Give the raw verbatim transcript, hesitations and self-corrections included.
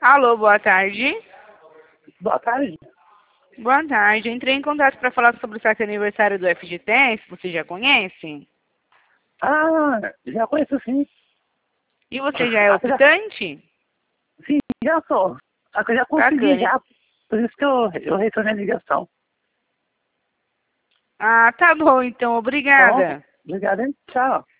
Alô, boa tarde. Boa tarde. Boa tarde. Entrei em contato para falar sobre o saque aniversário do F G T S. Você já conhece? Ah, já conheço sim. E você já é Ah, já, optante? sim, já sou. Só que eu já consegui Bacana. já. Por isso que eu, eu retornei a ligação. Ah, tá bom, então. Tá bom? Obrigada. Obrigado, hein? Tchau.